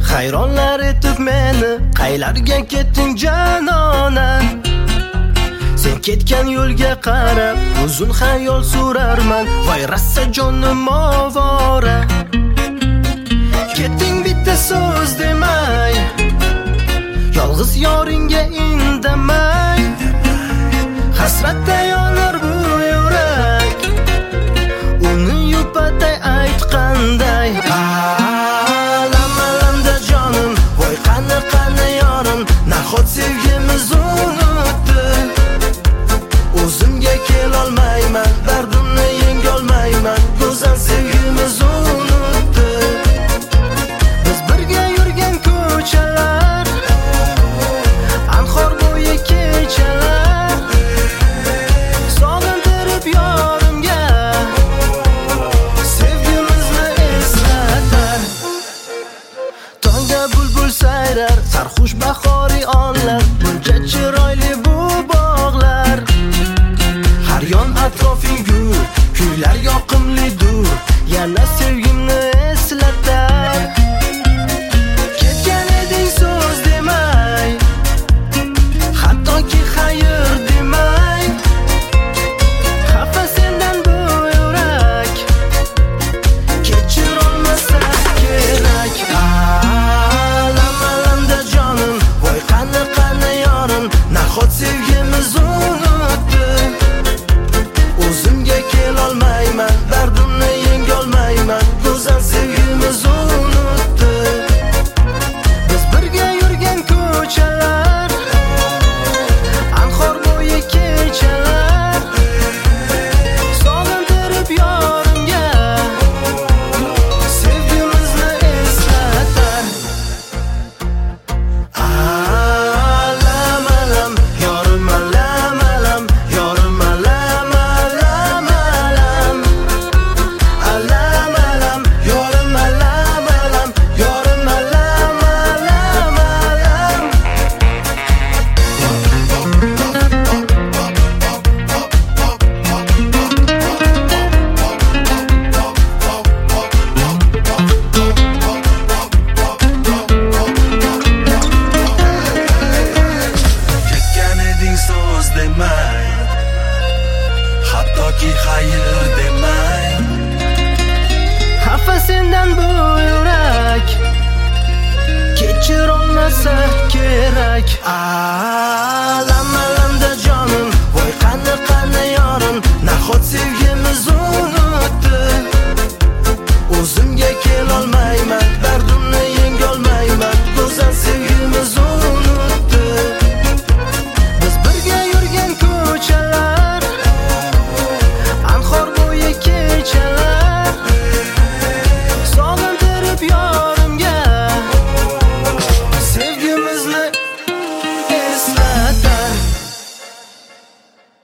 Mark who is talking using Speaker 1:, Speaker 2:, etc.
Speaker 1: Hayronlar etib meni, qaylarga ketding janona? Sen ketgan yo'lga qarab, uzun xayol surarman. Voy rassa jonim ovora. Ketding bitta so'z demay, yolg'iz yoringga indamay. Hasratda yonar bu yurak, uni yupatay aytqanday. Alam-alamda jonim, voy qani yorim, nahot sevgimiz unutdi. O'zimga kelolmayman, dardimni yengolmayman, go'zal sevgimiz unutdi. Biz birga yurgan ko'chalar, anhor bo'yi kechalar, sog'intirib yorimga sevgimizni eslatar. Tongda bulbul sayrar, sarxush bahoriy onlar, buncha chiroyli bu bog'lar. Har yon atrofing gul, kuylar yoqimlidur, yana sevgimni eslatar. Ketgan eding so'z demay, hattoki xayr demay. Xafa sendan bu yurak, kechir olmasa kerak. Alam-alamda jonim, voy qani yorim, nahot sevgimiz unutdi. O'zimga kelolmayman, dardimni yengolmayman, go'zal sevgimiz unutdi. Biz birga yurgan ko'chalar, anhor bo'yi kechalar, sog'intirib yorimga sevgimizni eslatar. Alam-alam, yorim alam-alam, yorim alam-alam. Alam-alam, yorim alam-alam, yorim alam-alam. Ketgan eding so'z demay, hattoki xayr demay. Xafa sendan bu yurak, kechir olmasa kerak.